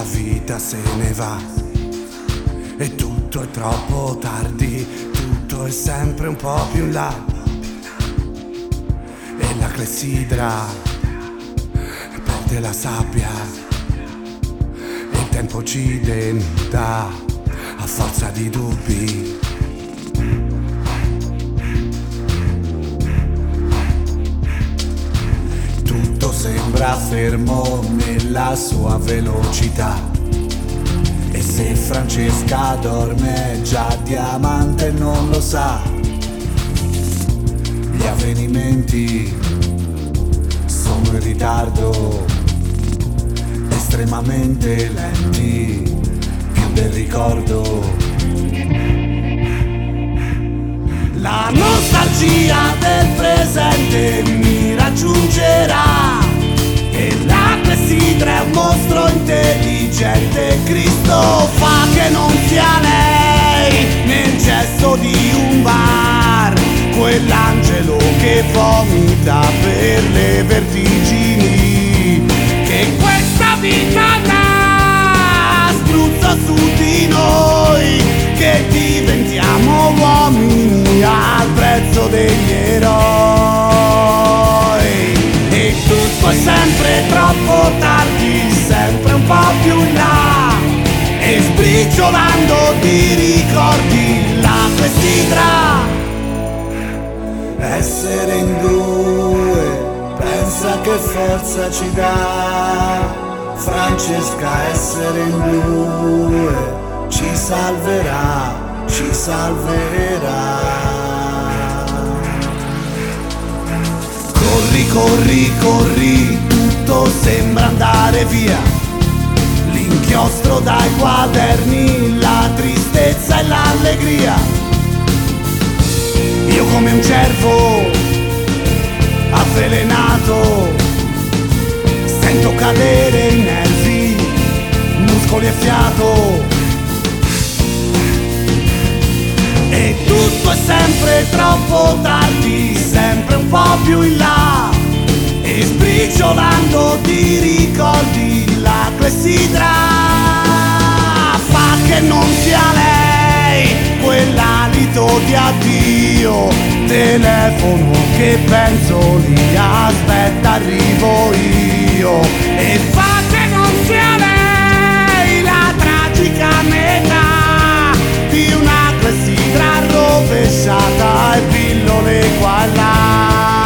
la vita se ne va e tutto è troppo tardi, tutto è sempre un po' più in là e la clessidra perde la sabbia e il tempo ci denuda a forza di dubbi. Tutto sembra fermo nella sua velocità e se Francesca dorme già Diamante non lo sa. Gli avvenimenti sono in ritardo, estremamente lenti, più del ricordo. La nostalgia del presente mi raggiungerà e la clessidra è un mostro intelligente. Cristo fa che non sia lei nel gesto di un bar, quell'angelo che vomita per le vertigini che questa vita dà, spruzza su di noi, che diventiamo uomini al prezzo degli eroi. E tutto è sempre troppo tardi, sempre un po' più in là, e sbriciolando di ricordi la clessidra. Essere in due, pensa che forza ci dà. Francesca, essere in due ci salverà, ci salverà. Corri, corri, corri, tutto sembra andare via. L'inchiostro dai quaderni, la tristezza e l'allegria. Io come un cervo avvelenato sento cadere i nervi, muscoli e fiato. E tutto è sempre troppo tardi, sempre un po' più in là, e sbriciolando di ricordi la clessidra fa che non sia lei quell'alito di addio. Telefono che penso lì, aspetta arrivo io, e fa che non sia lei la tragica metà di una clessidra rovesciata e pillole qua e là.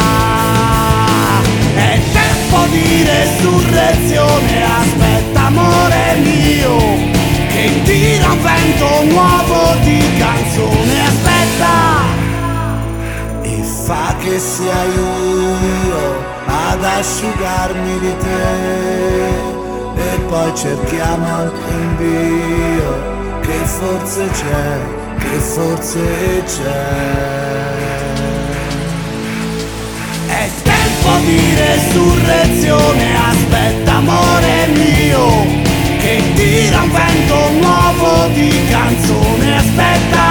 È tempo di resurrezione, aspetta amore mio, che tira un vento nuovo di canzone, aspetta. E fa che sia io ad asciugarmi di te, e poi cerchiamo anche un Dio che forse c'è, che forse c'è. È tempo di resurrezione, aspetta amore mio, che tira un vento nuovo di canzone, aspetta.